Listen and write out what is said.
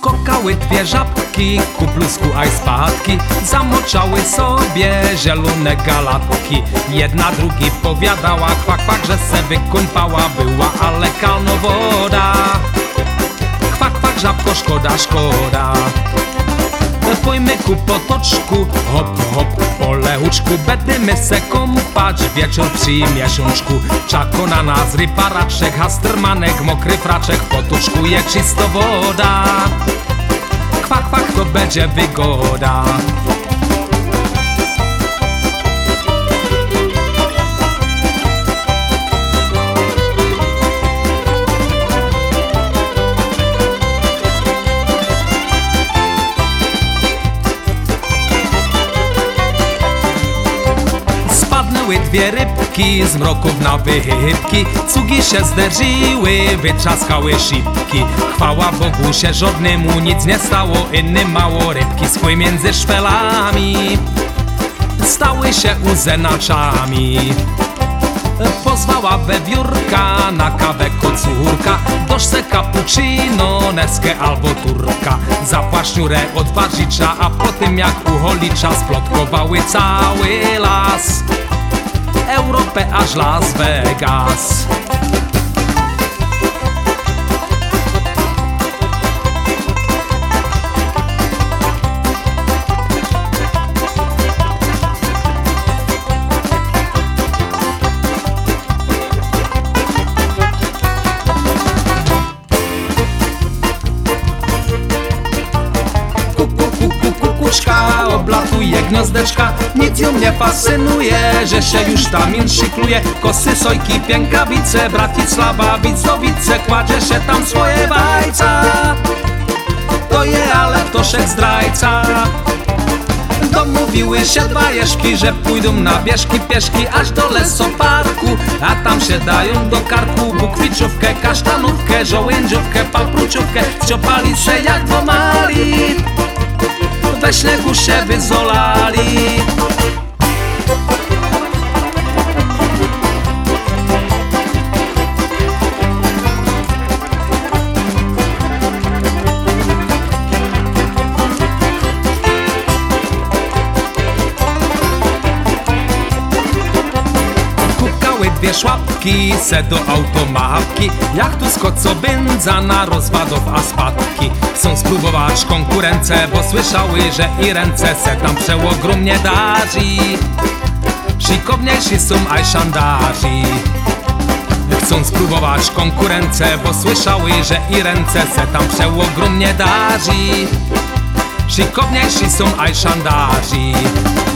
Skokały dwie żabki, ku plusku aj spadki, zamoczały sobie zielone galatki. Jedna drugi powiadała, kwak, kwak, że se wykąpała była, ale kalno woda. Kwak, kwak, żabko, szkoda, szkoda. Pójmy ku potoczku, hop, hop, po lehuczku, będziemy se kąpać wieczór przy miesiączku. Czako na nas ryparaczek, hastermanek, mokry fraczek, w potoczku je czysto woda. Kwak, kwak, to będzie wygoda. Dwie rybki z mroków na wychybki, cugi się zderzyły, wytrzaskały szybki. Chwała Bogu się żadnemu nic nie stało, innym mało rybki skły między szpelami stały się uzenaczami. Pozwała wewiórka na kawę kocurka, doż se cappuccino, neskę albo turka. Zapła szniurę od warzicza, a po tym jak uholicza splotkowały cały las, Europę aż Las Vegas. Kukuczka oblatuje gniazdeczka, nic ją nie fascynuje, że się już tam in szykluje. Kosy, sojki, piękawice, Bratisława, Widzowice, kładzie się tam swoje bajca. To je, ale ktoszek zdrajca. Domówiły się dwa jeżki, że pójdą na bieżki, pieszki aż do lesoparku, a tam się dają do karku bukwiczówkę, kasztanówkę, żołędziówkę, papruciówkę. Ściopali se jak dwomali, we śniegu się wyzolali. Dwie szłapki se do automatki, jak tu skoco będza na rozwadów a spadki. Chcą spróbować konkurencję, bo słyszały, że i ręce se tam przeogromnie darzy. Szykowniejsi są aj szandarzy. Chcą spróbować konkurencję, bo słyszały, że i ręce se tam przeogromnie darzy. Szykowniejsi są aj szandarzy.